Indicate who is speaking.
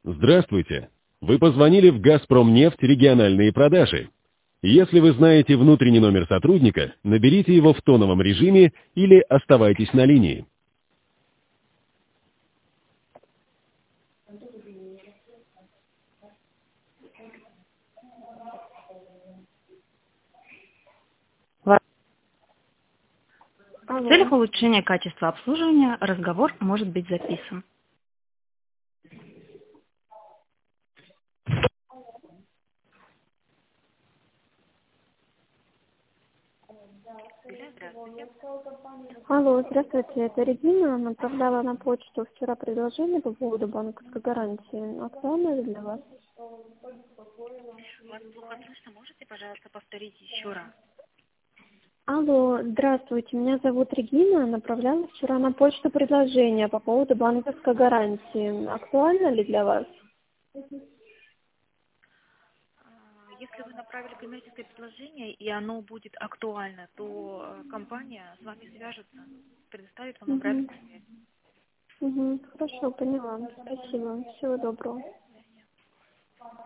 Speaker 1: Здравствуйте. Вы позвонили в «Газпромнефть» региональные продажи. Если вы знаете внутренний номер сотрудника, наберите его в тоновом режиме или оставайтесь на линии.
Speaker 2: В
Speaker 3: Алло.
Speaker 2: целях улучшения качества обслуживания разговор может быть записан. Здравствуйте.
Speaker 3: Алло, здравствуйте, это Регина. Направляла на почту вчера предложение по поводу банковской гарантии. Актуально ли для вас?
Speaker 2: Вас плохо слышно, можете, пожалуйста, повторить еще раз?
Speaker 3: Алло, здравствуйте, меня зовут Регина. Направляла вчера на почту предложение по поводу банковской гарантии. Актуально ли для вас?
Speaker 2: Если вы направили коммерческое предложение и оно будет актуально, то компания с вами свяжется, предоставит вам обратную связь.
Speaker 3: Хорошо, поняла. Спасибо. Всего доброго.